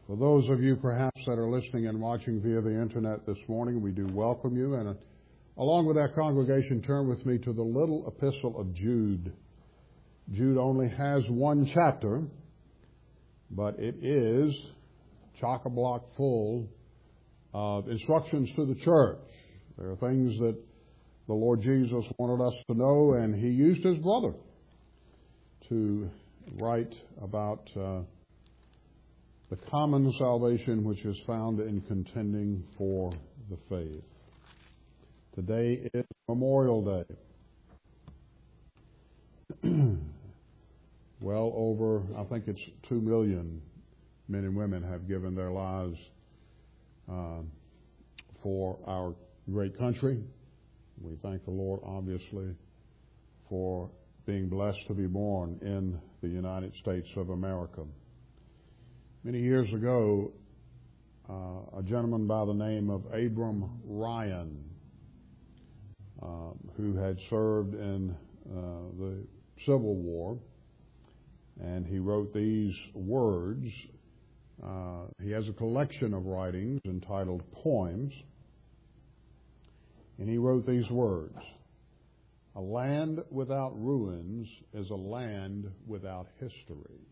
For those of you perhaps that are listening and watching via the internet this morning, we do welcome you. And along with that congregation, turn with me to the little epistle of Jude. Jude only has one chapter, but it is chock-a-block full of instructions to the church. There are things that the Lord Jesus wanted us to know, and He used His brother to write about the common salvation which is found in contending for the faith. Today is Memorial Day. Well over, I think it's 2 million men and women have given their lives for our great country. We thank the Lord, obviously, for being blessed to be born in the United States of America. Many years ago, a gentleman by the name of Abram Ryan, who had served in the Civil War, and he wrote these words. He has a collection of writings entitled Poems, and he wrote these words: "A land without ruins is a land without history.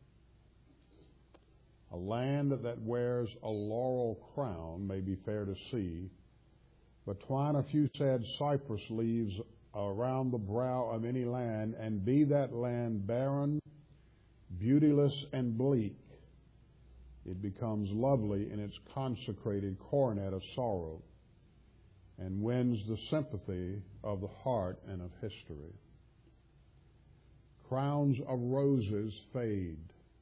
A land that wears a laurel crown may be fair to see, but twine a few sad cypress leaves around the brow of any land, and be that land barren, beautiless, and bleak, it becomes lovely in its consecrated coronet of sorrow, and wins the sympathy of the heart and of history. Crowns of roses fade,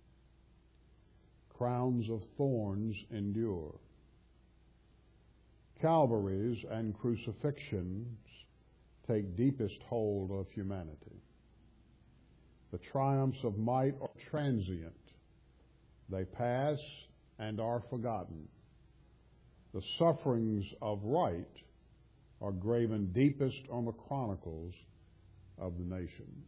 crowns of thorns endure. Calvaries and crucifixions take deepest hold of humanity. The triumphs of might are transient. They pass and are forgotten. The sufferings of right are graven deepest on the chronicles of the nations."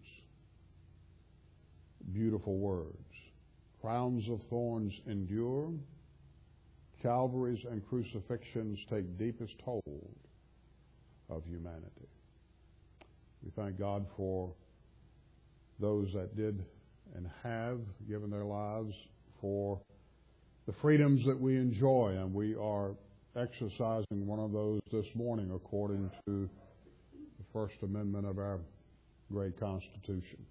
Beautiful words. Crowns of thorns endure. Calvaries and crucifixions take deepest hold of humanity. We thank God for those that did and have given their lives for the freedoms that we enjoy, and we are exercising one of those this morning according to the First Amendment of our great Constitution.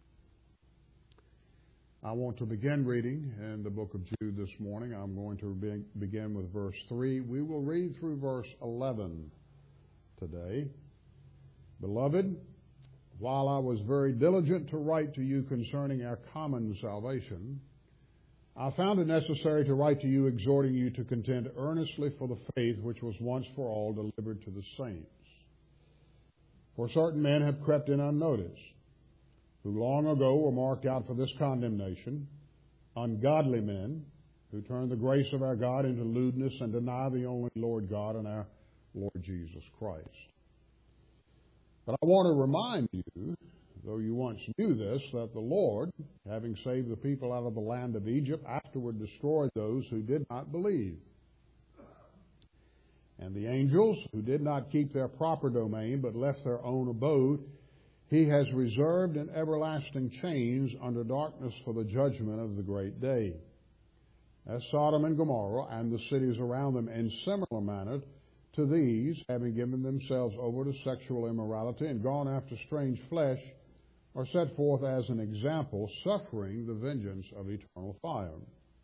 I want to begin reading in the book of Jude this morning. I'm going to begin with verse 3. We will read through verse 11 today. "Beloved, while I was very diligent to write to you concerning our common salvation, I found it necessary to write to you, exhorting you to contend earnestly for the faith which was once for all delivered to the saints. For certain men have crept in unnoticed, who long ago were marked out for this condemnation, ungodly men who turn the grace of our God into lewdness and deny the only Lord God and our Lord Jesus Christ. But I want to remind you, though you once knew this, that the Lord, having saved the people out of the land of Egypt, afterward destroyed those who did not believe. And the angels, who did not keep their proper domain, but left their own abode, He has reserved in everlasting chains under darkness for the judgment of the great day. As Sodom and Gomorrah and the cities around them, in similar manner to these, having given themselves over to sexual immorality and gone after strange flesh, are set forth as an example, suffering the vengeance of eternal fire.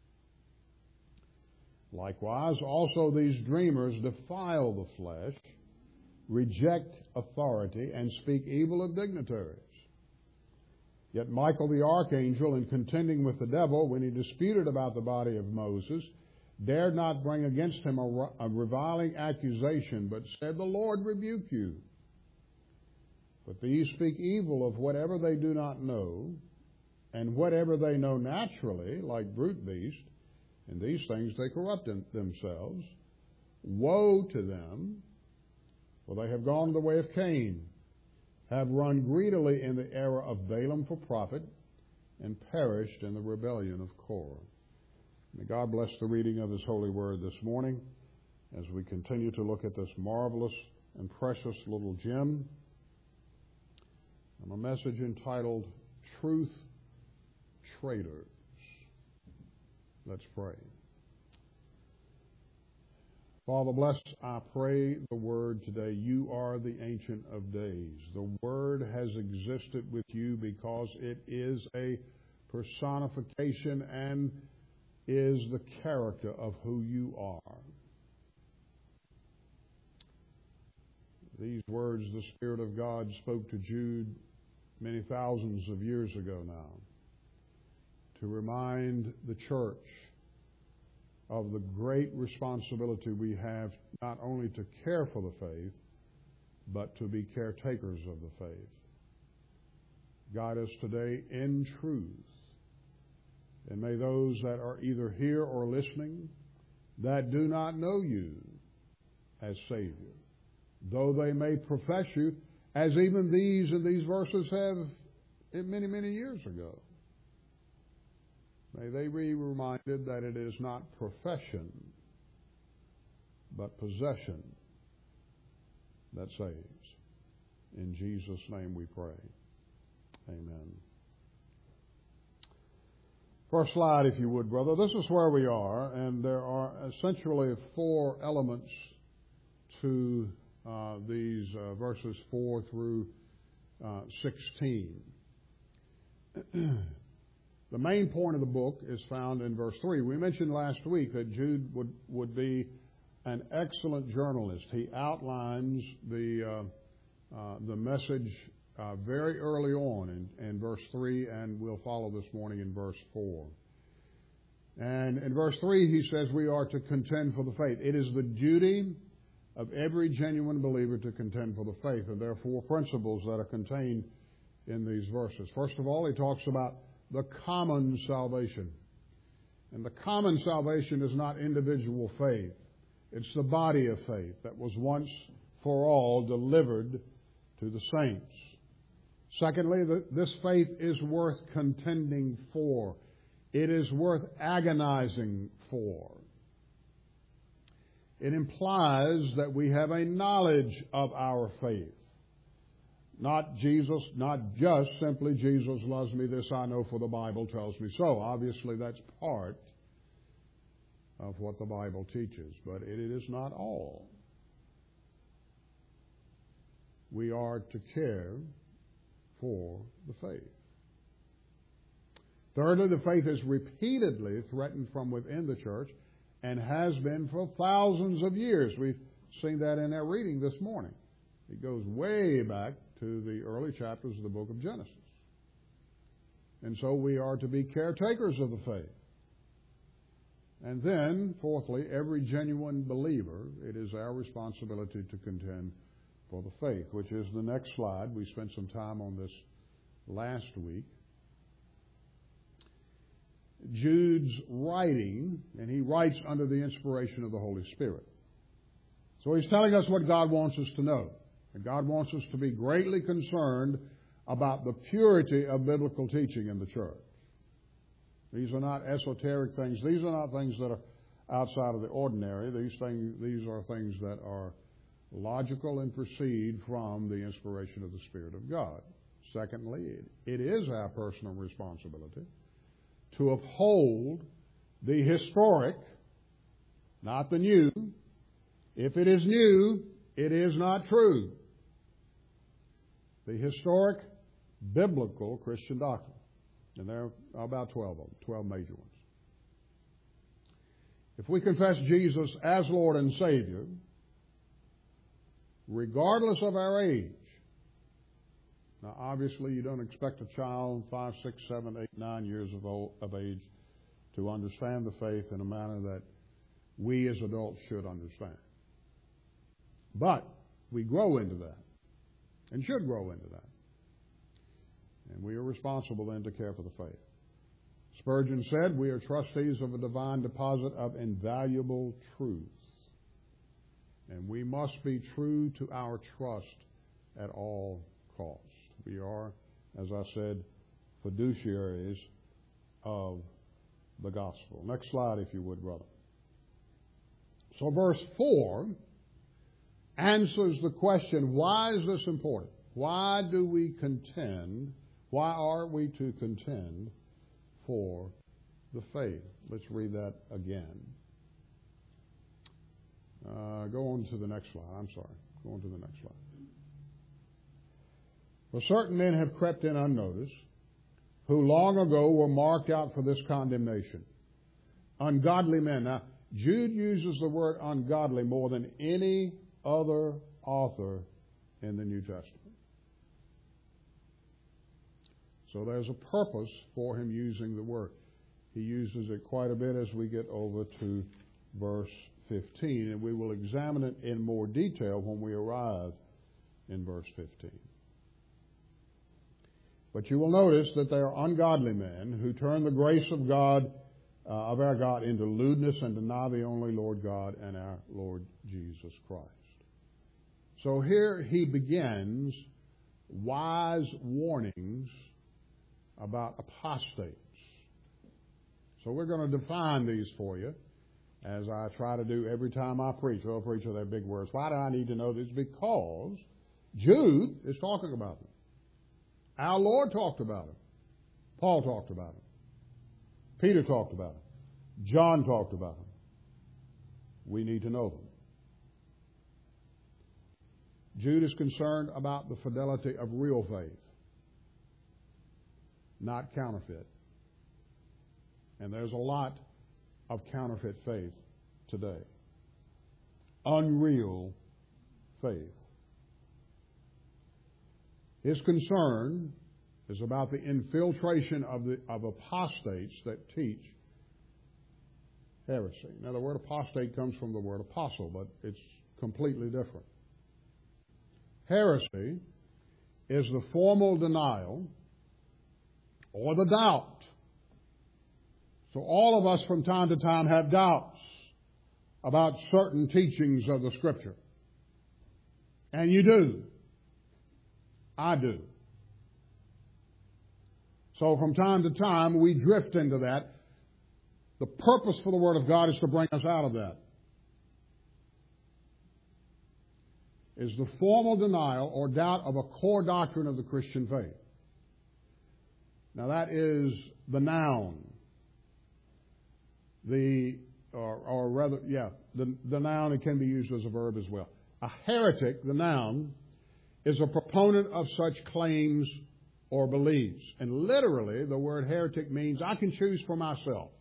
Likewise, also these dreamers defile the flesh, reject authority, and speak evil of dignitaries. Yet Michael the archangel, in contending with the devil when he disputed about the body of Moses, dared not bring against him a reviling accusation, but said, 'The Lord rebuke you.' But these speak evil of whatever they do not know, and whatever they know naturally, like brute beasts, in these things they corrupt themselves. Woe to them! For they have gone the way of Cain, have run greedily in the error of Balaam for profit, and perished in the rebellion of Korah. May God bless the reading of His holy word this morning as we continue to look at this marvelous and precious little gem. And a message entitled, Truth Traders. Let's pray. Father, bless, I pray, the Word today. You are the Ancient of Days. The Word has existed with you because it is a personification and is the character of who you are. These words the Spirit of God spoke to Jude many thousands of years ago now to remind the church of the great responsibility we have not only to care for the faith, but to be caretakers of the faith. Guide us today in truth. And may those that are either here or listening that do not know you as Savior, though they may profess you, as even these in these verses have many, many years ago, may they be reminded that it is not profession, but possession that saves. In Jesus' name we pray. Amen. First slide, if you would, brother. This is where we are, and there are essentially four elements to these verses 4 through 16. The main point of the book is found in verse 3. We mentioned last week that Jude would be an excellent journalist. He outlines the message very early on in verse 3, and we'll follow this morning in verse 4. And in verse 3 he says we are to contend for the faith. It is the duty of every genuine believer to contend for the faith. And there are four principles that are contained in these verses. First of all, he talks about the common salvation. And the common salvation is not individual faith. It's the body of faith that was once for all delivered to the saints. Secondly, this faith is worth contending for. It is worth agonizing for. It implies that we have a knowledge of our faith. Not just simply Jesus loves me, this I know for the Bible tells me so. Obviously that's part of what the Bible teaches, but it is not all. We are to care for the faith. Thirdly, the faith is repeatedly threatened from within the church and has been for thousands of years. We've seen that in our reading this morning. It goes way back to the early chapters of the book of Genesis. And so we are to be caretakers of the faith. And then, fourthly, every genuine believer, it is our responsibility to contend for the faith, which is the next slide. We spent some time on this last week. Jude's writing, and he writes under the inspiration of the Holy Spirit. So he's telling us what God wants us to know. And God wants us to be greatly concerned about the purity of biblical teaching in the church. These are not esoteric things. These are not things that are outside of the ordinary. These are things that are logical and proceed from the inspiration of the Spirit of God. Secondly, it is our personal responsibility to uphold the historic, not the new. If it is new, it is not true. The historic, biblical Christian doctrine. And there are about 12 of them, 12 major ones. If we confess Jesus as Lord and Savior, regardless of our age, now obviously you don't expect a child 5, 6, 7, 8, 9 years of age to understand the faith in a manner that we as adults should understand. But we grow into that and should grow into that. And we are responsible then to care for the faith. Spurgeon said, we are trustees of a divine deposit of invaluable truth. And we must be true to our trust at all costs. We are, as I said, fiduciaries of the gospel. Next slide, if you would, brother. So verse 4 answers the question, why is this important? Why do we contend? Why are we to contend for the faith? Let's read that again. Go on to the next slide. I'm sorry. Go on to the next slide. For certain men have crept in unnoticed, who long ago were marked out for this condemnation. Ungodly men. Now, Jude uses the word ungodly more than any other author in the New Testament. So there's a purpose for him using the word. He uses it quite a bit as we get over to verse 15, and we will examine it in more detail when we arrive in verse 15. But you will notice that they are ungodly men who turn the grace of God, of our God, into lewdness and deny the only Lord God and our Lord Jesus Christ. So here he begins wise warnings about apostates. So we're going to define these for you, as I try to do every time I preach. Oh, preacher, they're big words. Why do I need to know this? Because Jude is talking about them. Our Lord talked about them. Paul talked about them. Peter talked about them. John talked about them. We need to know them. Jude is concerned about the fidelity of real faith, not counterfeit. And there's a lot of counterfeit faith today. Unreal faith. His concern is about the infiltration of apostates that teach heresy. Now, the word apostate comes from the word apostle, but it's completely different. Heresy is the formal denial or the doubt. So all of us from time to time have doubts about certain teachings of the Scripture. And you do. I do. So from time to time we drift into that. The purpose for the Word of God is to bring us out of that. Is the formal denial or doubt of a core doctrine of the Christian faith. Now that is the noun. The noun, it can be used as a verb as well. A heretic, the noun, is a proponent of such claims or beliefs. And literally, the word heretic means I can choose for myself.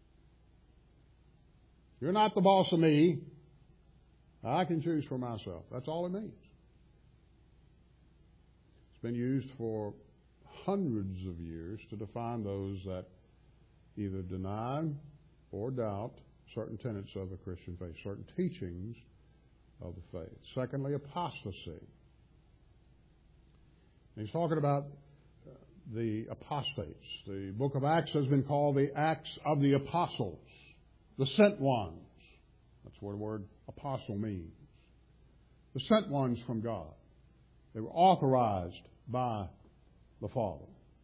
You're not the boss of me. I can choose for myself. That's all it means. It's been used for hundreds of years to define those that either deny or doubt certain tenets of the Christian faith, certain teachings of the faith. Secondly, apostasy. And he's talking about the apostates. The book of Acts has been called the Acts of the Apostles, the sent ones. That's what the word apostle means. The sent ones from God. They were authorized by the Father.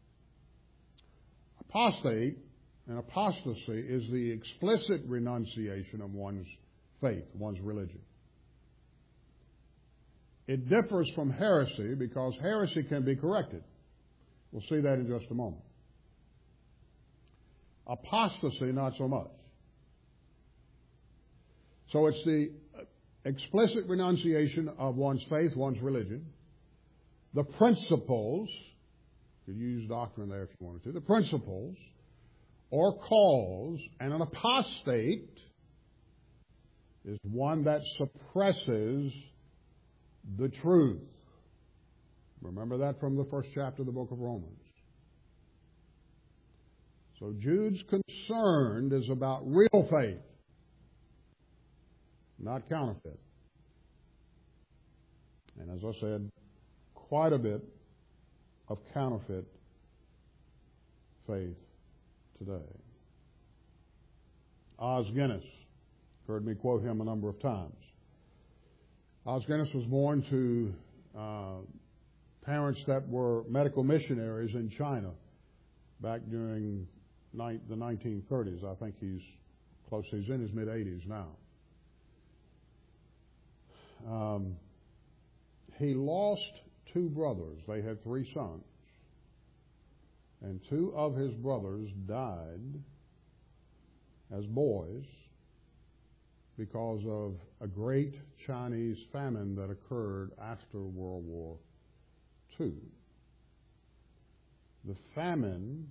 Apostate and apostasy is the explicit renunciation of one's faith, one's religion. It differs from heresy because heresy can be corrected. We'll see that in just a moment. Apostasy, not so much. So it's the explicit renunciation of one's faith, one's religion. The principles, you could use doctrine there if you wanted to, the principles or cause, and an apostate is one that suppresses the truth. Remember that from the first chapter of the book of Romans. So Jude's concern is about real faith, not counterfeit. And as I said, quite a bit of counterfeit faith today. Os Guinness, heard me quote him a number of times. Os Guinness was born to parents that were medical missionaries in China back during the 1930s. I think he's close. He's in his mid-80s now. He lost two brothers. They had three sons. And two of his brothers died as boys because of a great Chinese famine that occurred after World War II. The famine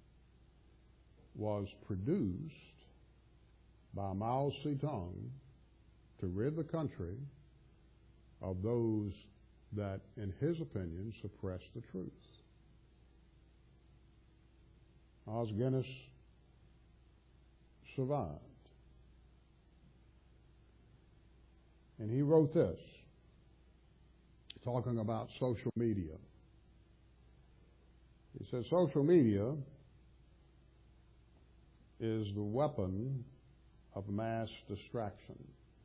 was produced by Mao Zedong to rid the country of those that, in his opinion, suppressed the truth. Os Guinness survived. And he wrote this, talking about social media. He said, social media is the weapon of mass distraction.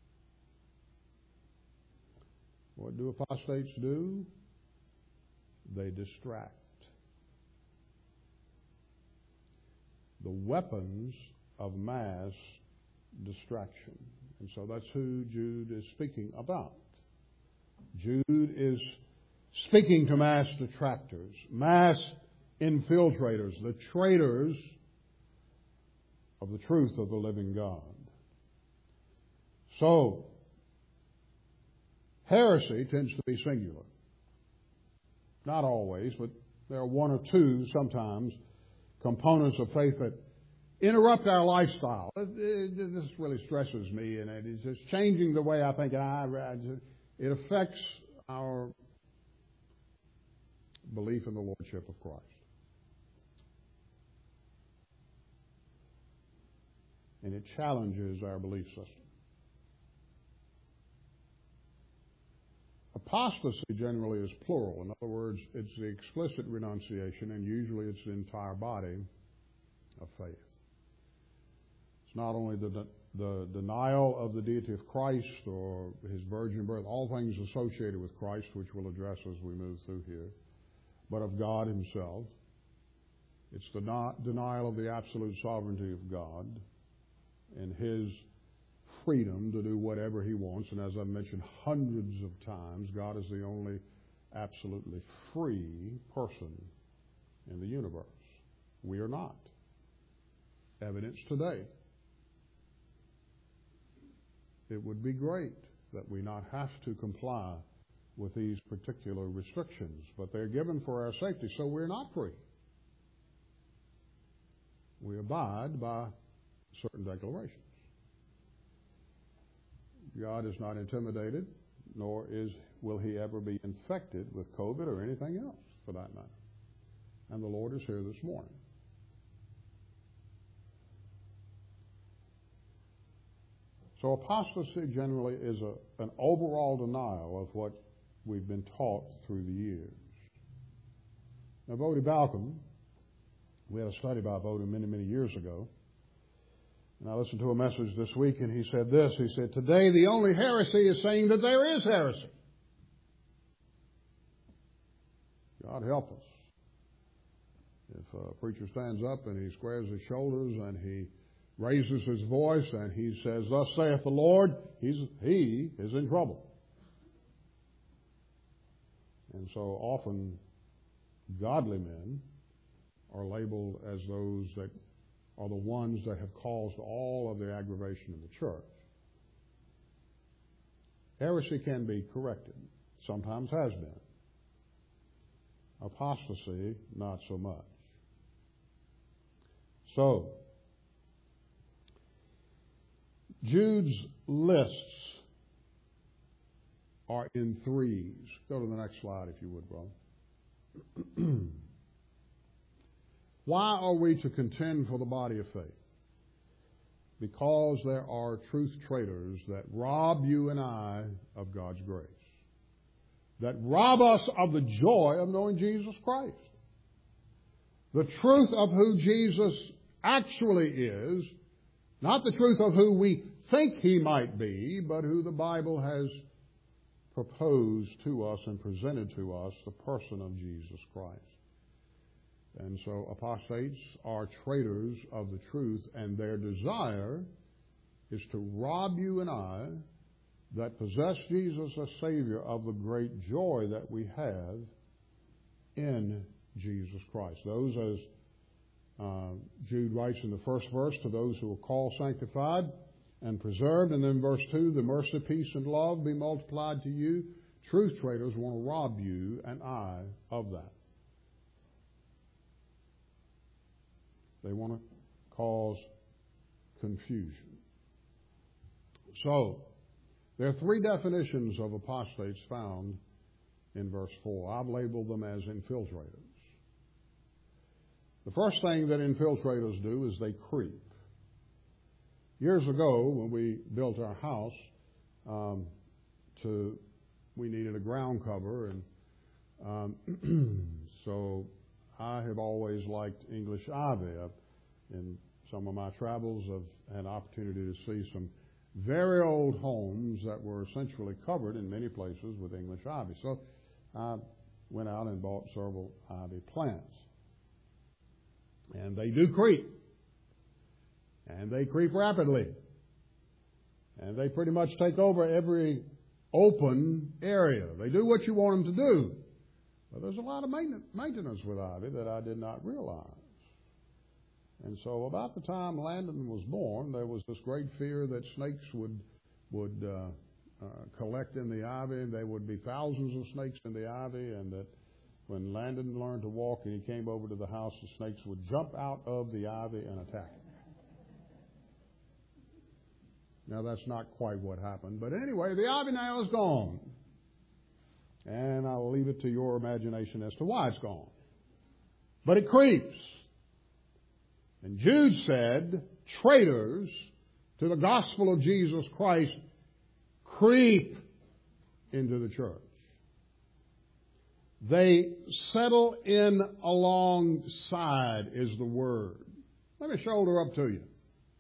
What do apostates do? They distract. The weapons of mass distraction. And so that's who Jude is speaking about. Jude is speaking to mass detractors, mass infiltrators, the traitors of the truth of the living God. So, heresy tends to be singular. Not always, but there are one or two sometimes components of faith that interrupt our lifestyle. This really stresses me, and it's just changing the way I think. It affects our belief in the Lordship of Christ. And it challenges our belief system. Apostasy generally is plural. In other words, it's the explicit renunciation, and usually it's the entire body of faith. It's not only the denial of the deity of Christ or his virgin birth, all things associated with Christ, which we'll address as we move through here, but of God himself. It's the denial of the absolute sovereignty of God and his freedom to do whatever he wants. And as I've mentioned hundreds of times, God is the only absolutely free person in the universe. We are not. Evidence today. It would be great that we not have to comply with these particular restrictions, but they're given for our safety, so we're not free. We abide by certain declarations. God is not intimidated, nor will he ever be infected with COVID or anything else, for that matter. And the Lord is here this morning. So apostasy generally is an overall denial of what we've been taught through the years. Now, Voddie Baucham, we had a study by Voddie many, many years ago, and I listened to a message this week, and he said this. He said, today the only heresy is saying that there is heresy. God help us. If a preacher stands up and he squares his shoulders and he raises his voice and he says, thus saith the Lord, he is in trouble. And so often godly men are labeled as those that are the ones that have caused all of the aggravation in the church. Heresy can be corrected. Sometimes has been. Apostasy, not so much. So, Jude's lists are in threes. Go to the next slide, if you would, brother. Why are we to contend for the body of faith? Because there are truth traitors that rob you and I of God's grace, that rob us of the joy of knowing Jesus Christ. The truth of who Jesus actually is, not the truth of who we think he might be, but who the Bible has proposed to us and presented to us, the person of Jesus Christ. And so apostates are traitors of the truth, and their desire is to rob you and I that possess Jesus as Savior of the great joy that we have in Jesus Christ. Those, as Jude writes in the first verse, to those who are called, sanctified, and preserved. And then verse 2, the mercy, peace, and love be multiplied to you. Truth traitors want to rob you and I of that. They want to cause confusion. So, there are three definitions of apostates found in verse 4. I've labeled them as infiltrators. The first thing that infiltrators do is they creep. Years ago, when we built our house, we needed a ground cover, and so I have always liked English ivy. In some of my travels, I've had opportunity to see some very old homes that were essentially covered in many places with English ivy. So I went out and bought several ivy plants. And they do creep. And they creep rapidly. And they pretty much take over every open area. They do what you want them to do. But there's a lot of maintenance with ivy that I did not realize. And so about the time Landon was born, there was this great fear that snakes would collect in the ivy, and there would be thousands of snakes in the ivy, and that when Landon learned to walk and he came over to the house, the snakes would jump out of the ivy and attack him. Now, that's not quite what happened, but anyway, the ivy now is gone. And I'll leave it to your imagination as to why it's gone. But it creeps. And Jude said, traitors to the gospel of Jesus Christ creep into the church. They settle in alongside is the word. Let me shoulder up to you.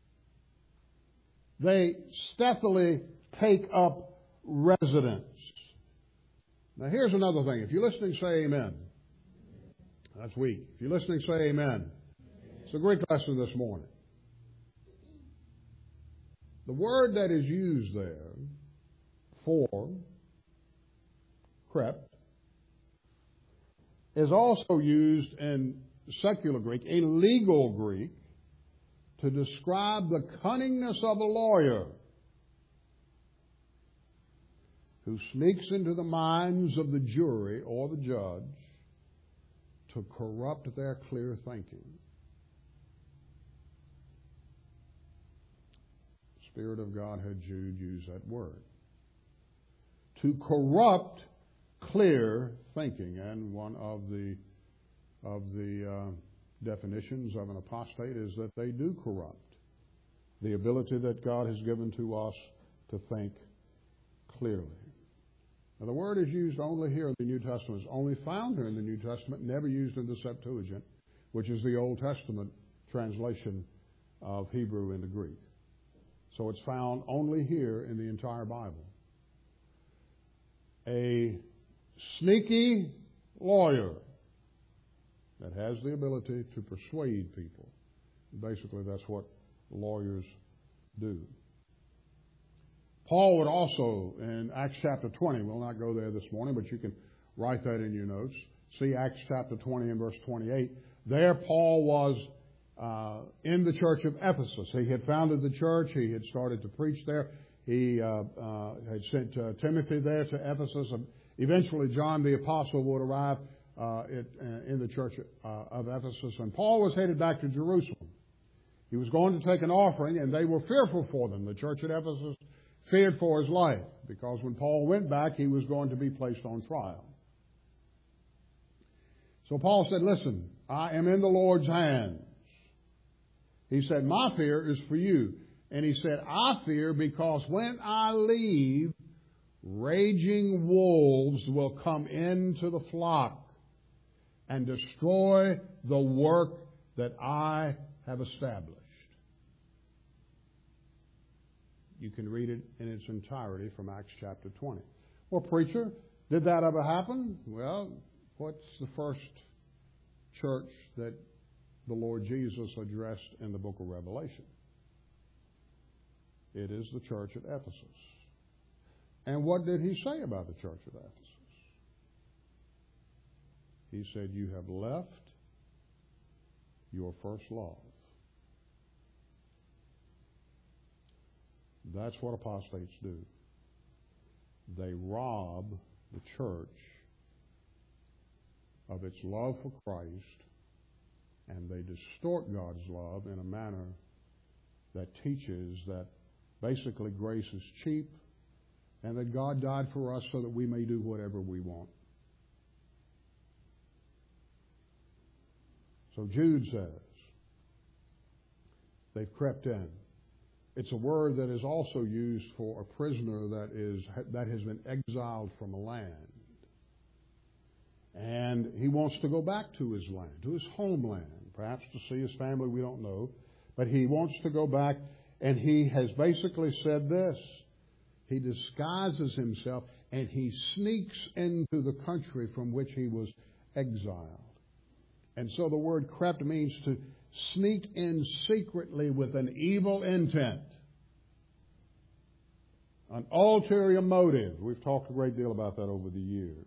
They stealthily take up residence. Now here's another thing. If you're listening, say amen. That's weak. If you're listening, say amen. It's a Greek lesson this morning. The word that is used there for crept is also used in secular Greek, in legal Greek, to describe the cunningness of a lawyer who sneaks into the minds of the jury or the judge to corrupt their clear thinking. The Spirit of God had Jude use that word. To corrupt clear thinking. And one of the definitions of an apostate is that they do corrupt the ability that God has given to us to think clearly. Now, the word is used only here in the New Testament. It's only found here in the New Testament, never used in the Septuagint, which is the Old Testament translation of Hebrew into Greek. So it's found only here in the entire Bible. A sneaky lawyer that has the ability to persuade people. Basically, that's what lawyers do. Paul would also, in Acts chapter 20, we'll not go there this morning, but you can write that in your notes. See Acts chapter 20 and verse 28. There Paul was in the church of Ephesus. He had founded the church. He had started to preach there. He had sent Timothy there to Ephesus. Eventually, John the Apostle would arrive in the church of Ephesus. And Paul was headed back to Jerusalem. He was going to take an offering, and they were fearful for them. The church at Ephesus feared for his life, because when Paul went back, he was going to be placed on trial. So Paul said, listen, I am in the Lord's hands. He said, my fear is for you. And he said, I fear because when I leave, raging wolves will come into the flock and destroy the work that I have established. You can read it in its entirety from Acts chapter 20. Well, preacher, did that ever happen? Well, what's the first church that the Lord Jesus addressed in the book of Revelation. It is the church at Ephesus. And what did he say about the church at Ephesus? He said, you have left your first love. That's what apostates do. They rob the church of its love for Christ, and they distort God's love in a manner that teaches that basically grace is cheap and that God died for us so that we may do whatever we want. So Jude says, they've crept in. It's a word that is also used for a prisoner that has been exiled from a land. And he wants to go back to his land, to his homeland, perhaps to see his family, we don't know. But he wants to go back, and he has basically said this. He disguises himself, and he sneaks into the country from which he was exiled. And so the word crept means to sneak in secretly with an evil intent, an ulterior motive. We've talked a great deal about that over the years.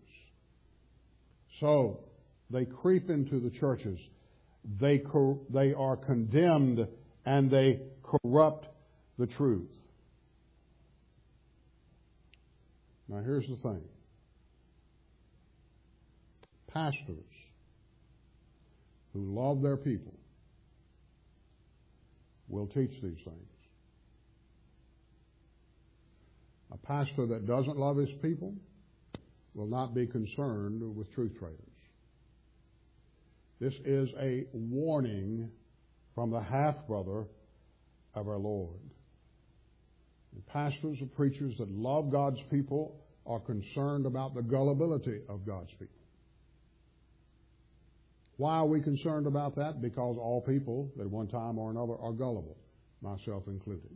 So they creep into the churches. They are condemned, and they corrupt the truth. Now here's the thing. Pastors who love their people will teach these things. A pastor that doesn't love his people will not be concerned with truth traders. This is a warning from the half-brother of our Lord. And pastors or preachers that love God's people are concerned about the gullibility of God's people. Why are we concerned about that? Because all people, at one time or another, are gullible, myself included.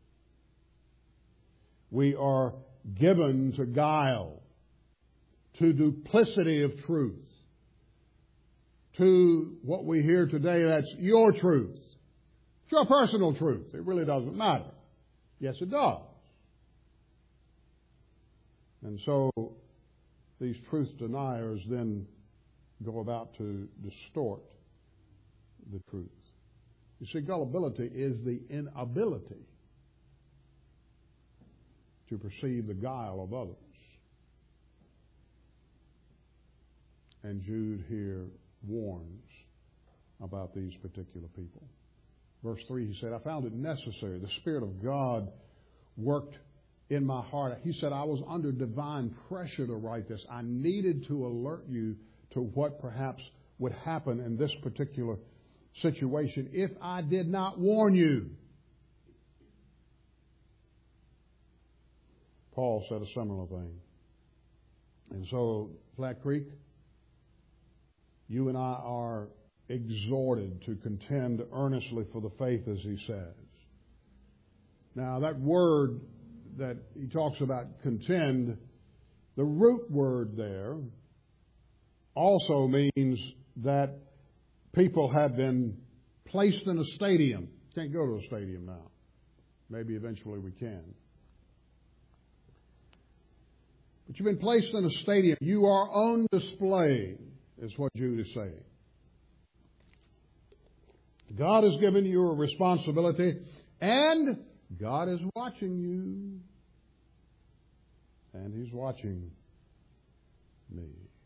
We are given to guile, to duplicity of truth, to what we hear today, that's your truth. It's your personal truth. It really doesn't matter. Yes, it does. And so these truth deniers then go about to distort the truth. You see, gullibility is the inability to perceive the guile of others. And Jude here warns about these particular people. Verse 3, he said, I found it necessary. The Spirit of God worked in my heart. He said, I was under divine pressure to write this. I needed to alert you to what perhaps would happen in this particular situation if I did not warn you. Paul said a similar thing. And so, Flat Creek, you and I are exhorted to contend earnestly for the faith, as he says. Now, that word that he talks about, contend, the root word there also means that people have been placed in a stadium. Can't go to a stadium now. Maybe eventually we can. But you've been placed in a stadium. You are on display, is what Jude is saying. God has given you a responsibility, and God is watching you. And He's watching me.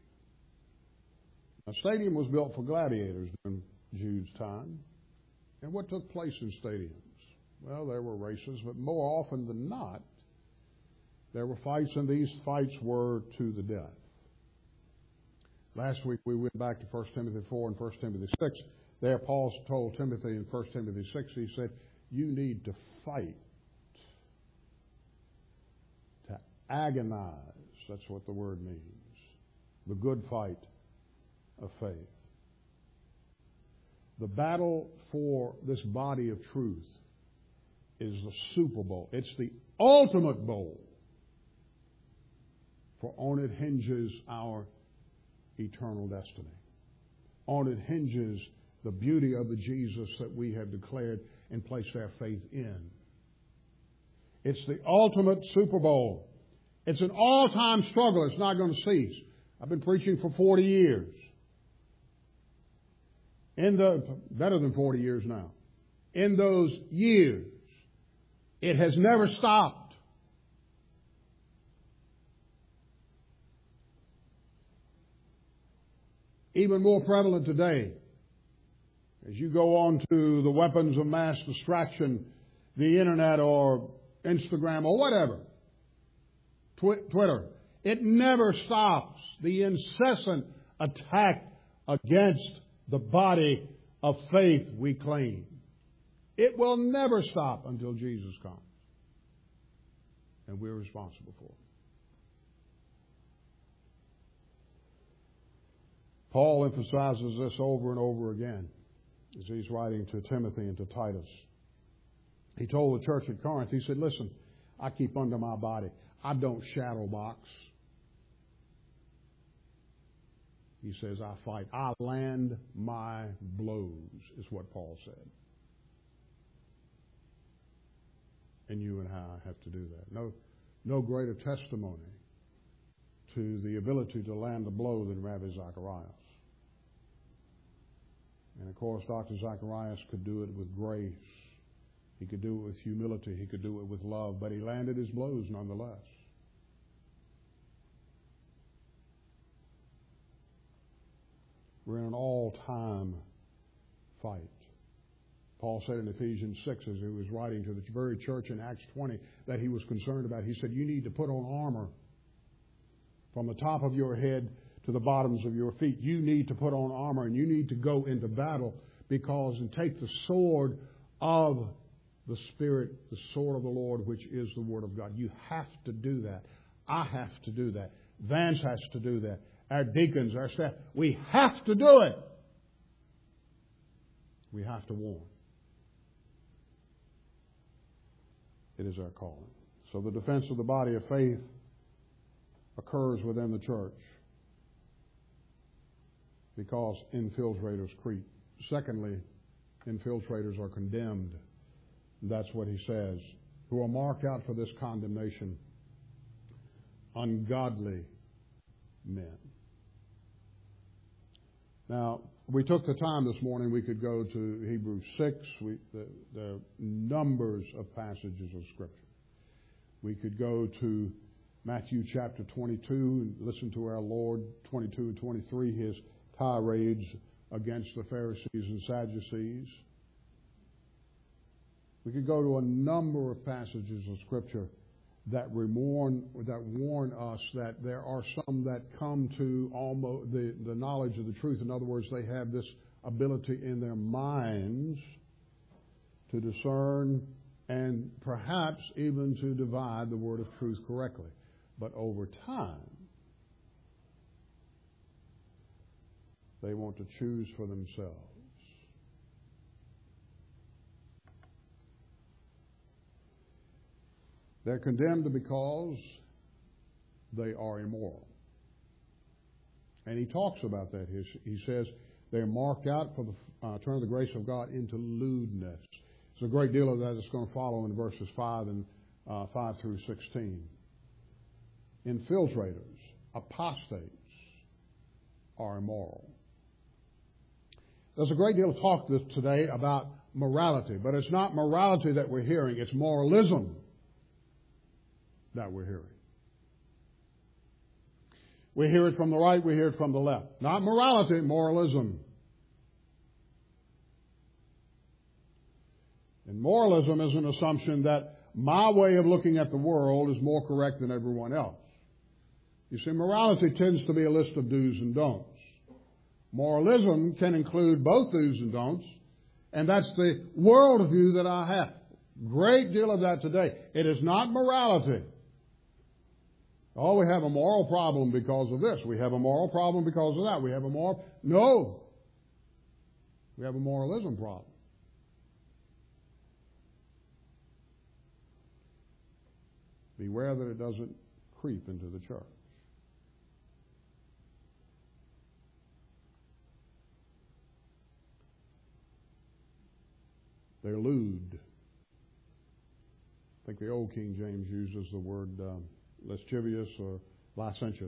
A stadium was built for gladiators during Jude's time. And what took place in stadiums? Well, there were races, but more often than not, there were fights, and these fights were to the death. Last week we went back to 1 Timothy 4 and 1 Timothy 6. There Paul told Timothy in 1 Timothy 6, he said, you need to fight, to agonize. That's what the word means. The good fight of faith. The battle for this body of truth is the Super Bowl. It's the ultimate bowl. For on it hinges our eternal destiny. On it hinges the beauty of the Jesus that we have declared and placed our faith in. It's the ultimate Super Bowl. It's an all-time struggle. It's not going to cease. I've been preaching for 40 years. Better than 40 years now. In those years, it has never stopped. Even more prevalent today, as you go on to the weapons of mass distraction, the internet or Instagram or whatever, Twitter, it never stops. The incessant attack against the body of faith we claim. It will never stop until Jesus comes. And we're responsible for it. Paul emphasizes this over and over again as he's writing to Timothy and to Titus. He told the church at Corinth, he said, listen, I keep under my body. I don't shadow box. He says, I fight. I land my blows, is what Paul said. And you and I have to do that. No greater testimony to the ability to land a blow than Rabbi Zacharias. And of course, Dr. Zacharias could do it with grace. He could do it with humility. He could do it with love. But he landed his blows nonetheless. We're in an all-time fight. Paul said in Ephesians 6, as he was writing to the very church in Acts 20, that he was concerned about. He said, you need to put on armor from the top of your head to the bottoms of your feet. You need to put on armor, and you need to go into battle and take the sword of the Spirit, the sword of the Lord, which is the Word of God. You have to do that. I have to do that. Vance has to do that. Our deacons, our staff, we have to do it. We have to warn. It is our calling. So the defense of the body of faith occurs within the church because infiltrators creep. Secondly, infiltrators are condemned. That's what he says. Who are marked out for this condemnation. Ungodly men. Now, we took the time this morning, we could go to Hebrews 6, the numbers of passages of Scripture. We could go to Matthew chapter 22 and listen to our Lord, 22 and 23, his tirades against the Pharisees and Sadducees. We could go to a number of passages of Scripture that warn us that there are some that come to almost the knowledge of the truth. In other words, they have this ability in their minds to discern and perhaps even to divide the word of truth correctly. But over time, they want to choose for themselves. They're condemned because they are immoral. And he talks about that. He says they're marked out for the turn of the grace of God into lewdness. There's a great deal of that that's going to follow in verses 5 through 16. Infiltrators, apostates, are immoral. There's a great deal of talk today about morality, but it's not morality that we're hearing, it's moralism that we're hearing. We hear it from the right, we hear it from the left. Not morality, moralism. And moralism is an assumption that my way of looking at the world is more correct than everyone else. You see, morality tends to be a list of do's and don'ts. Moralism can include both do's and don'ts, and that's the worldview that I have. Great deal of that today. It is not morality. Oh, we have a moral problem because of this. We have a moral problem because of that. No. We have a moralism problem. Beware that it doesn't creep into the church. They're lewd. I think the old King James uses the word lascivious or licentious.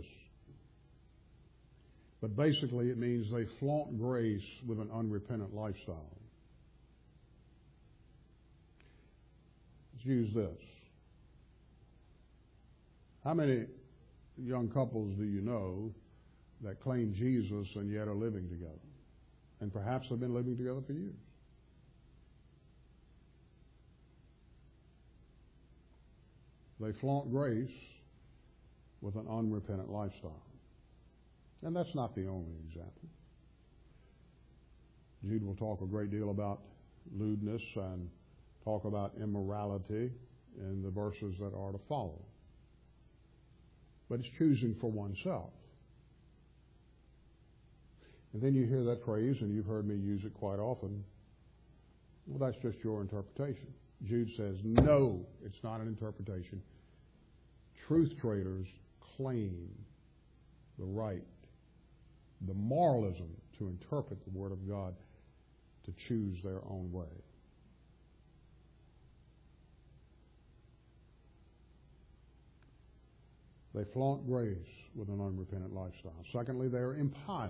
But basically it means they flaunt grace with an unrepentant lifestyle. Let's use this. How many young couples do you know that claim Jesus and yet are living together? And perhaps have been living together for years. They flaunt grace with an unrepentant lifestyle. And that's not the only example. Jude will talk a great deal about lewdness and talk about immorality in the verses that are to follow. But it's choosing for oneself. And then you hear that phrase, and you've heard me use it quite often. Well, that's just your interpretation. Jude says, no, it's not an interpretation. Truth traders claim the right, the moralism to interpret the Word of God to choose their own way. They flaunt grace with an unrepentant lifestyle. Secondly, they are impious.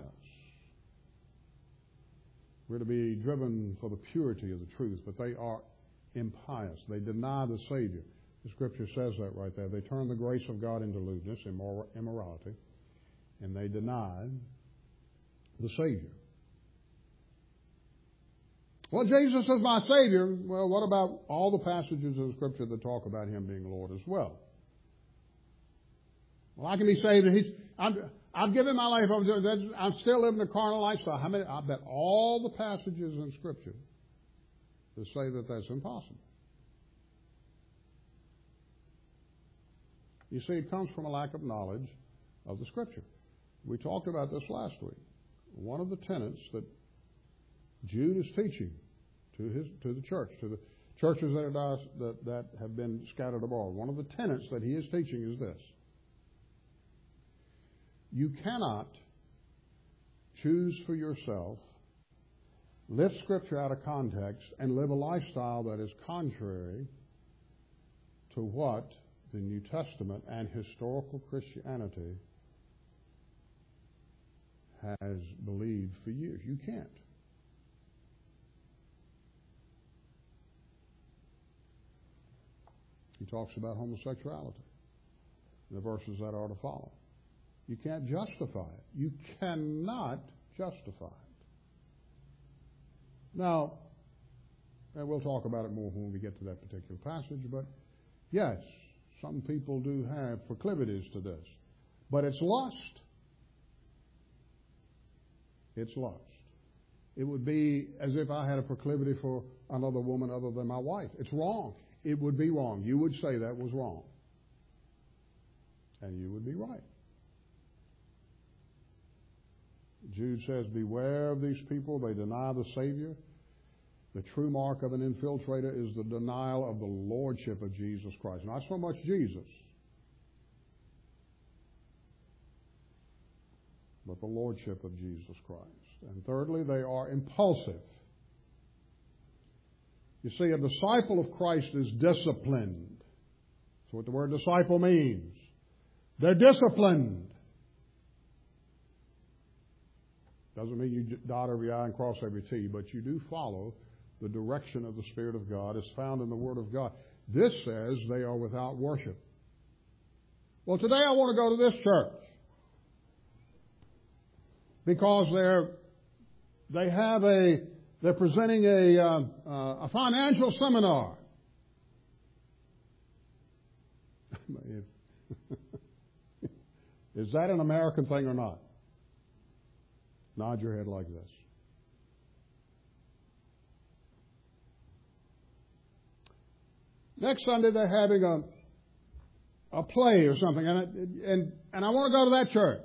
We're to be driven for the purity of the truth, but they are impious. They deny the Savior. The Scripture says that right there. They turn the grace of God into lewdness, immorality, and they deny the Savior. Well, Jesus is my Savior. Well, what about all the passages of the Scripture that talk about Him being Lord as well? Well, I can be saved, and I've given my life over to Him. I'm still living the carnal lifestyle. I bet all the passages in Scripture that say that that's impossible. You see, it comes from a lack of knowledge of the Scripture. We talked about this last week. One of the tenets that Jude is teaching to the church, to the churches that have been scattered abroad, one of the tenets that he is teaching is this. You cannot choose for yourself, lift Scripture out of context, and live a lifestyle that is contrary to what the New Testament and historical Christianity has believed for years. You can't. He talks about homosexuality in the verses that are to follow. You can't justify it. You cannot justify it. Now, and we'll talk about it more when we get to that particular passage, but yes, some people do have proclivities to this. But it's lust. It's lust. It would be as if I had a proclivity for another woman other than my wife. It's wrong. It would be wrong. You would say that was wrong. And you would be right. Jude says, beware of these people. They deny the Savior. The true mark of an infiltrator is the denial of the lordship of Jesus Christ. Not so much Jesus, but the lordship of Jesus Christ. And thirdly, they are impulsive. You see, a disciple of Christ is disciplined. That's what the word disciple means. They're disciplined. Doesn't mean you dot every I and cross every T, but you do follow the direction of the Spirit of God as found in the Word of God. This says they are without worship. Well, today I want to go to this church because they're presenting a financial seminar. Is that an American thing or not? Nod your head like this. Next Sunday they're having a play or something, and I want to go to that church.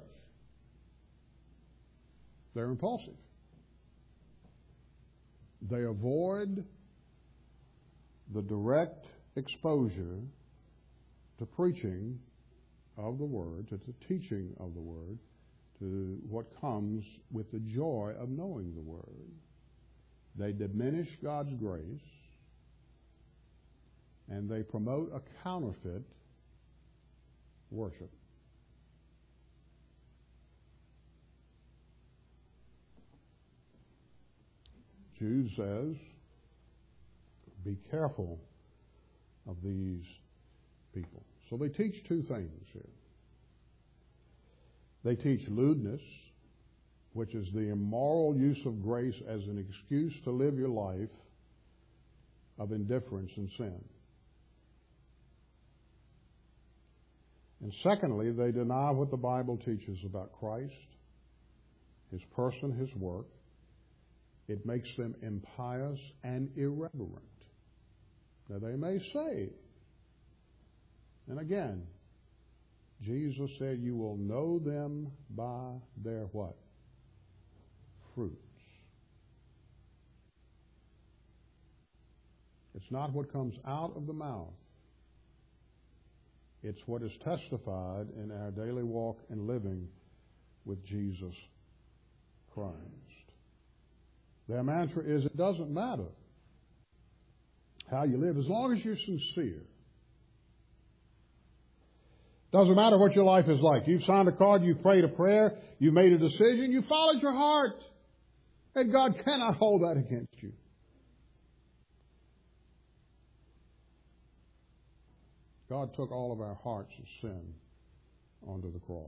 They're impulsive. They avoid the direct exposure to preaching of the Word, to the teaching of the Word, to what comes with the joy of knowing the Word. They diminish God's grace and they promote a counterfeit worship. Jude says, be careful of these people. So they teach two things here. They teach lewdness, which is the immoral use of grace as an excuse to live your life of indifference and sin. And secondly, they deny what the Bible teaches about Christ, His person, His work. It makes them impious and irreverent. Now they may say, and again, Jesus said, you will know them by their what? Fruits. It's not what comes out of the mouth. It's what is testified in our daily walk and living with Jesus Christ. Their mantra is, it doesn't matter how you live as long as you're sincere. Doesn't matter what your life is like. You've signed a card, you've prayed a prayer, you've made a decision, you followed your heart. And God cannot hold that against you. God took all of our hearts of sin onto the cross.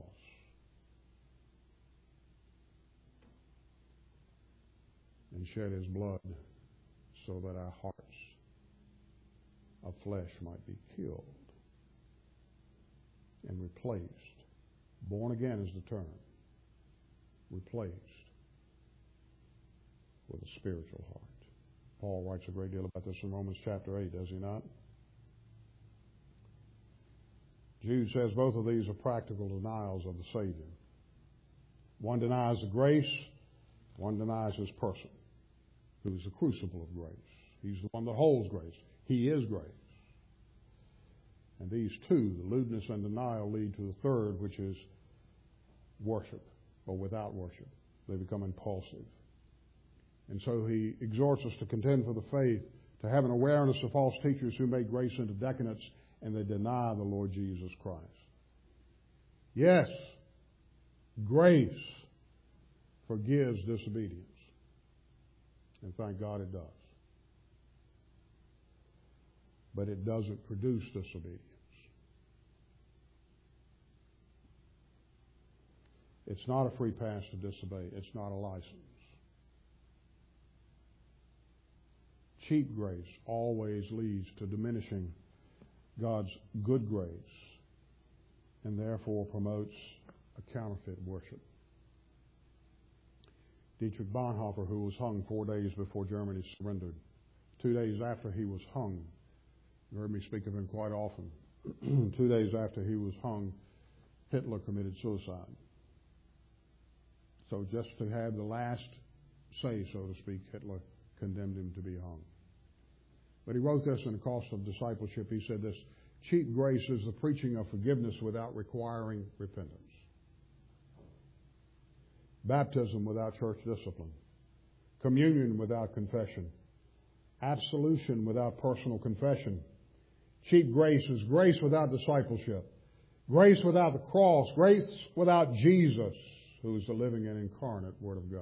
And shed His blood so that our hearts of flesh might be killed and replaced. Born again is the term. Replaced with a spiritual heart. Paul writes a great deal about this in Romans chapter 8, does he not? Jude says both of these are practical denials of the Savior. One denies the grace, one denies His person, who is the crucible of grace. He's the one that holds grace. He is grace. And these two, the lewdness and denial, lead to the third, which is worship, or without worship. They become impulsive. And so he exhorts us to contend for the faith, to have an awareness of false teachers who make grace into decadence, and they deny the Lord Jesus Christ. Yes, grace forgives disobedience. And thank God it does. But it doesn't produce disobedience. It's not a free pass to disobey. It's not a license. Cheap grace always leads to diminishing God's good grace and therefore promotes a counterfeit worship. Dietrich Bonhoeffer, who was hung 4 days before Germany surrendered, 2 days after he was hung, you heard me speak of him quite often. 2 days after he was hung, Hitler committed suicide. So just to have the last say, so to speak, Hitler condemned him to be hung. But he wrote this in The Cost of Discipleship. He said this: cheap grace is the preaching of forgiveness without requiring repentance. Baptism without church discipline. Communion without confession. Absolution without personal confession. Cheap grace is grace without discipleship. Grace without the cross. Grace without Jesus, who is the living and incarnate Word of God.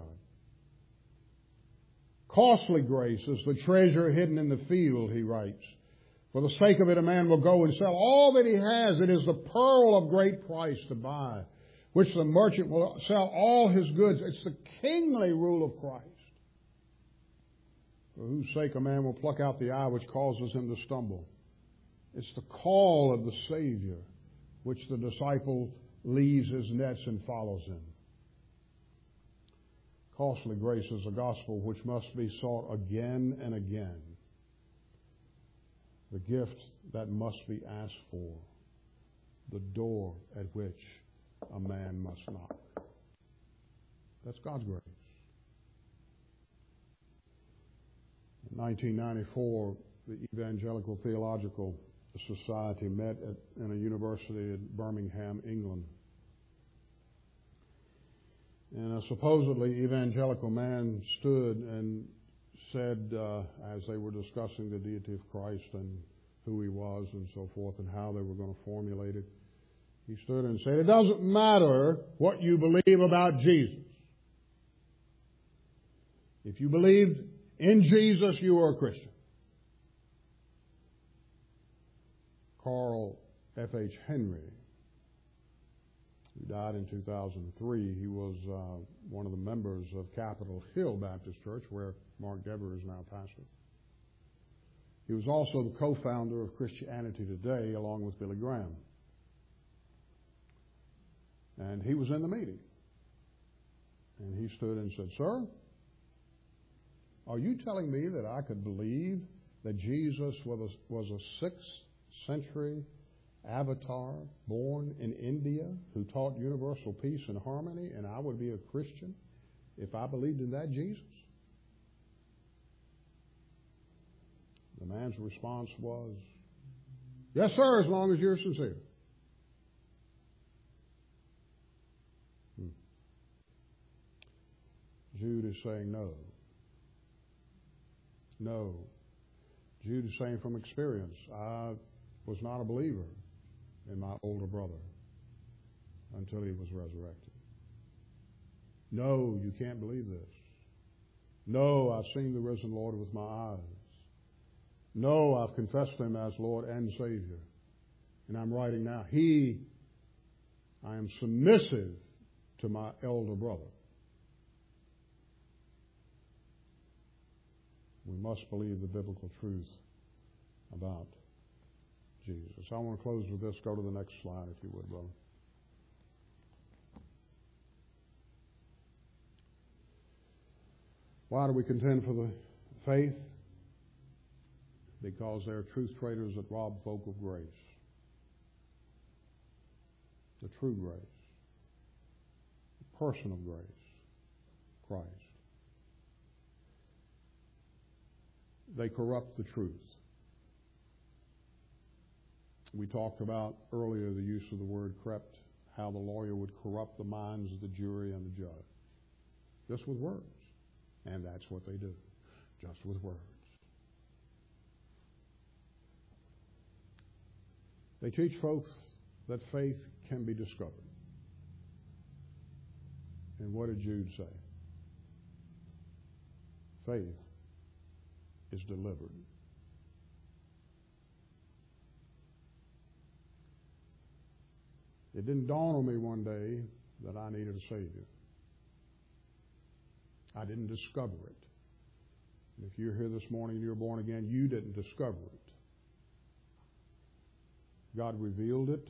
Costly grace is the treasure hidden in the field, he writes. For the sake of it, a man will go and sell all that he has. It is the pearl of great price to buy, which the merchant will sell all his goods. It's the kingly rule of Christ, for whose sake a man will pluck out the eye which causes him to stumble. It's the call of the Savior, which the disciple leaves his nets and follows him. Costly grace is a gospel which must be sought again and again. The gift that must be asked for. The door at which a man must knock. That's God's grace. In 1994, the Evangelical Theological Society met in a university in Birmingham, England. And a supposedly evangelical man stood and said, as they were discussing the deity of Christ and who he was and so forth and how they were going to formulate it. He stood and said, it doesn't matter what you believe about Jesus. If you believed in Jesus, you are a Christian. Carl F.H. Henry, who died in 2003, he was one of the members of Capitol Hill Baptist Church, where Mark Dever is now pastor. He was also the co-founder of Christianity Today, along with Billy Graham. And he was in the meeting. And he stood and said, sir, are you telling me that I could believe that Jesus was a 6th century avatar born in India who taught universal peace and harmony, and I would be a Christian if I believed in that Jesus? The man's response was, yes, sir, as long as you're sincere. Jude is saying no. No. Jude is saying from experience, I was not a believer in my older brother until he was resurrected. No, you can't believe this. No, I've seen the risen Lord with my eyes. No, I've confessed him as Lord and Savior. And I'm writing now, I am submissive to my elder brother. We must believe the biblical truth about Jesus. I want to close with this. Go to the next slide, if you would, brother. Why do we contend for the faith? Because there are truth traders that rob folk of grace. The true grace. The person of grace. Christ. They corrupt the truth. We talked about earlier the use of the word corrupt, how the lawyer would corrupt the minds of the jury and the judge. Just with words. And that's what they do. Just with words. They teach folks that faith can be discovered. And what did Jude say? Faith is delivered. It didn't dawn on me one day that I needed a Savior. I didn't discover it. And if you're here this morning and you're born again, you didn't discover it. God revealed it.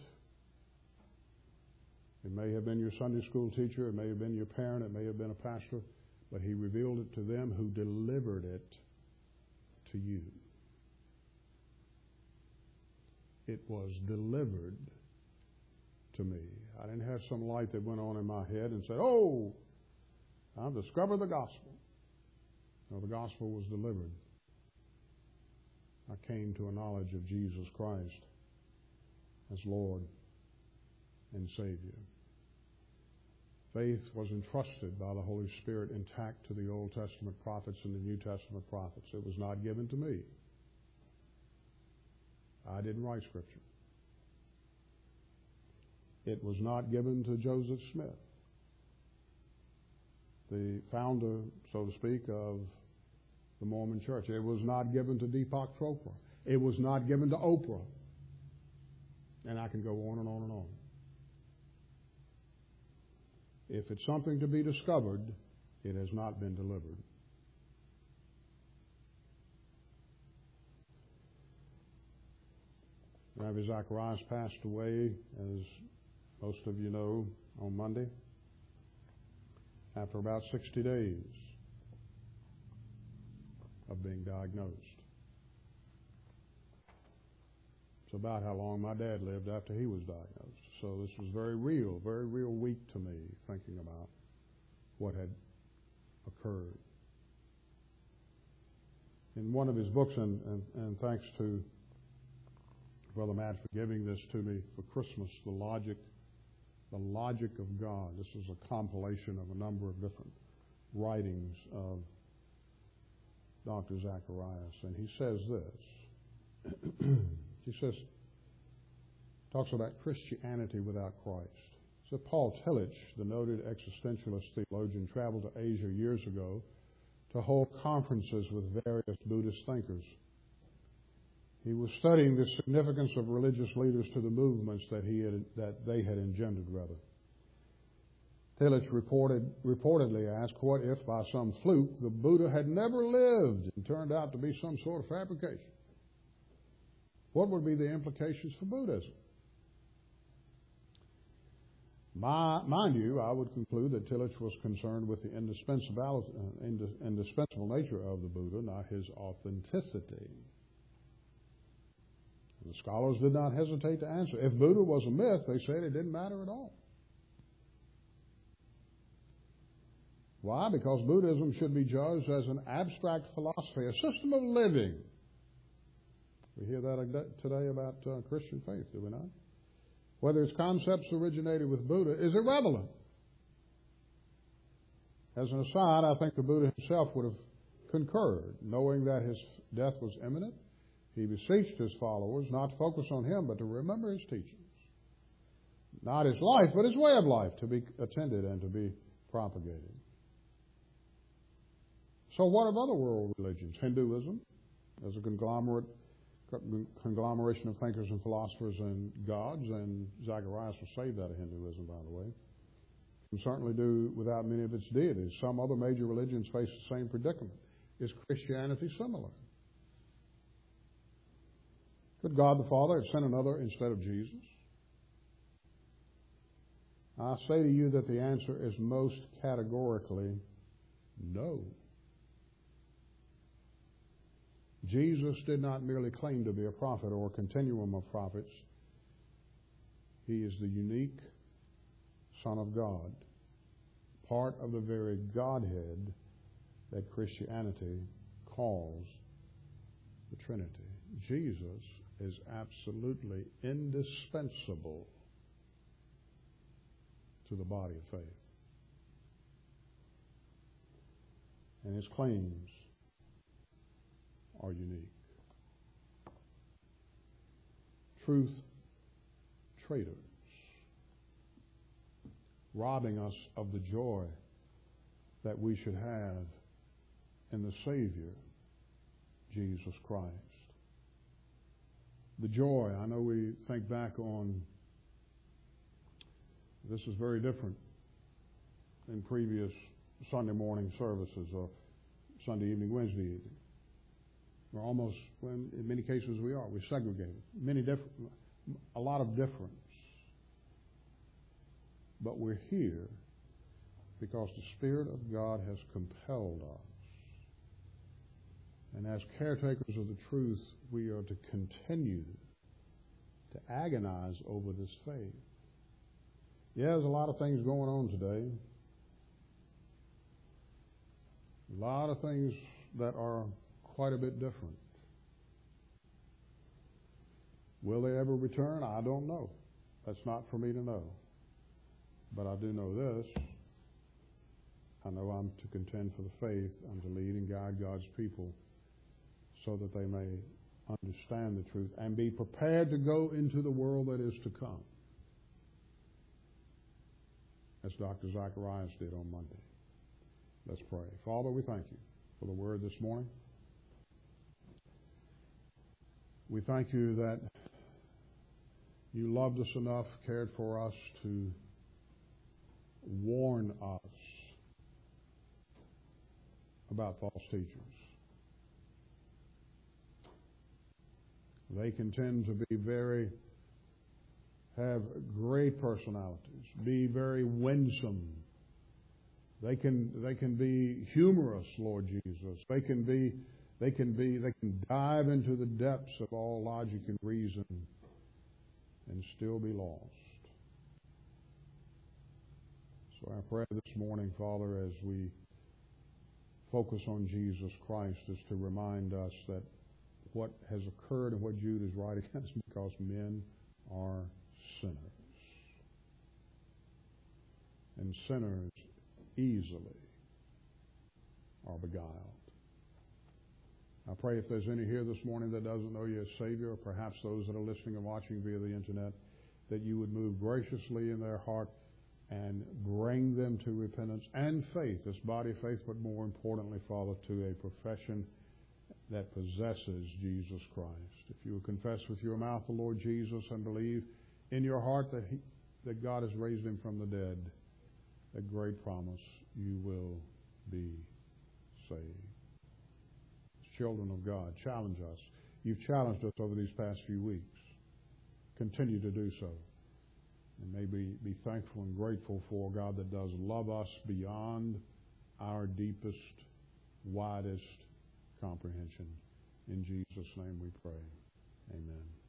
It may have been your Sunday school teacher, it may have been your parent, it may have been a pastor, but He revealed it to them who delivered it to you. It was delivered to me. I didn't have some light that went on in my head and said, oh, I've discovered the gospel. No, the gospel was delivered. I came to a knowledge of Jesus Christ as Lord and Savior. Faith was entrusted by the Holy Spirit intact to the Old Testament prophets and the New Testament prophets. It was not given to me. I didn't write Scripture. It was not given to Joseph Smith, the founder, so to speak, of the Mormon Church. It was not given to Deepak Chopra. It was not given to Oprah. And I can go on and on and on. If it's something to be discovered, it has not been delivered. Rabbi Zacharias passed away, as most of you know, on Monday, after about 60 days of being diagnosed. It's about how long my dad lived after he was diagnosed. So this was very real week to me, thinking about what had occurred. In one of his books, and thanks to Brother Matt for giving this to me for Christmas, The Logic of God. This is a compilation of a number of different writings of Dr. Zacharias. And he says this, He says, talks about Christianity without Christ. So Paul Tillich, the noted existentialist theologian, traveled to Asia years ago to hold conferences with various Buddhist thinkers. He was studying the significance of religious leaders to the movements that they had engendered, rather. Tillich reportedly asked, what if, by some fluke, the Buddha had never lived and turned out to be some sort of fabrication? What would be the implications for Buddhism? Mind you, I would conclude that Tillich was concerned with the indispensable nature of the Buddha, not his authenticity. The scholars did not hesitate to answer. If Buddha was a myth, they said it didn't matter at all. Why? Because Buddhism should be judged as an abstract philosophy, a system of living. We hear that today about Christian faith, do we not? Whether its concepts originated with Buddha is irrelevant. As an aside, I think the Buddha himself would have concurred, knowing that his death was imminent. He beseeched his followers not to focus on him, but to remember his teachings. Not his life, but his way of life to be attended and to be propagated. So what of other world religions? Hinduism, as a conglomeration of thinkers and philosophers and gods, and Zacharias was saved out of Hinduism, by the way, can certainly do without many of its deities. Some other major religions face the same predicament. Is Christianity similar? Could God the Father have sent another instead of Jesus? I say to you that the answer is most categorically no. Jesus did not merely claim to be a prophet or a continuum of prophets. He is the unique Son of God, part of the very Godhead that Christianity calls the Trinity. Jesus is absolutely indispensable to the body of faith. And his claims are unique. Truth traitors, robbing us of the joy that we should have in the Savior, Jesus Christ. The joy, I know we think back on, this is very different in previous Sunday morning services or Sunday evening, Wednesday evening. We're almost, in many cases we're segregated. A lot of difference. But we're here because the Spirit of God has compelled us. And as caretakers of the truth, we are to continue to agonize over this faith. Yeah, there's a lot of things going on today. A lot of things that are quite a bit different. Will they ever return? I don't know. That's not for me to know. But I do know this. I know I'm to contend for the faith. I'm to lead and guide God's people so that they may understand the truth and be prepared to go into the world that is to come, as Dr. Zacharias did on Monday. Let's pray. Father, we thank you for the word this morning. We thank you that you loved us enough, cared for us to warn us about false teachers. They can tend to be have great personalities, be very winsome. They can be humorous, Lord Jesus. They can dive into the depths of all logic and reason and still be lost. So our prayer this morning, Father, as we focus on Jesus Christ, is to remind us that what has occurred and what Jude is writing is because men are sinners. And sinners easily are beguiled. I pray if there's any here this morning that doesn't know you as Savior, or perhaps those that are listening and watching via the internet, that you would move graciously in their heart and bring them to repentance and faith, this body of faith, but more importantly, Father, to a profession that possesses Jesus Christ. If you will confess with your mouth the Lord Jesus and believe in your heart that God has raised him from the dead, a great promise, you will be saved. As children of God, challenge us. You've challenged us over these past few weeks. Continue to do so. And maybe be thankful and grateful for God that does love us beyond our deepest, widest comprehension. In Jesus' name we pray. Amen.